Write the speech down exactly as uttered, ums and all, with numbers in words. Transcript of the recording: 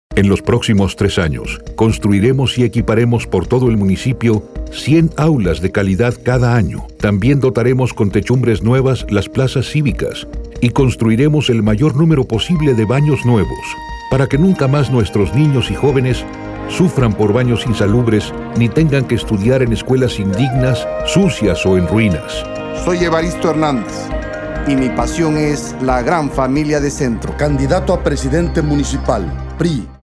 En los próximos tres años, construiremos y equiparemos por todo el municipio cien aulas de calidad cada año. También dotaremos con techumbres nuevas las plazas cívicas y construiremos el mayor número posible de baños nuevos, para que nunca más nuestros niños y jóvenes sufran por baños insalubres ni tengan que estudiar en escuelas indignas, sucias o en ruinas. Soy Evaristo Hernández y mi pasión es la gran familia de Centro. Candidato a presidente municipal, P R I.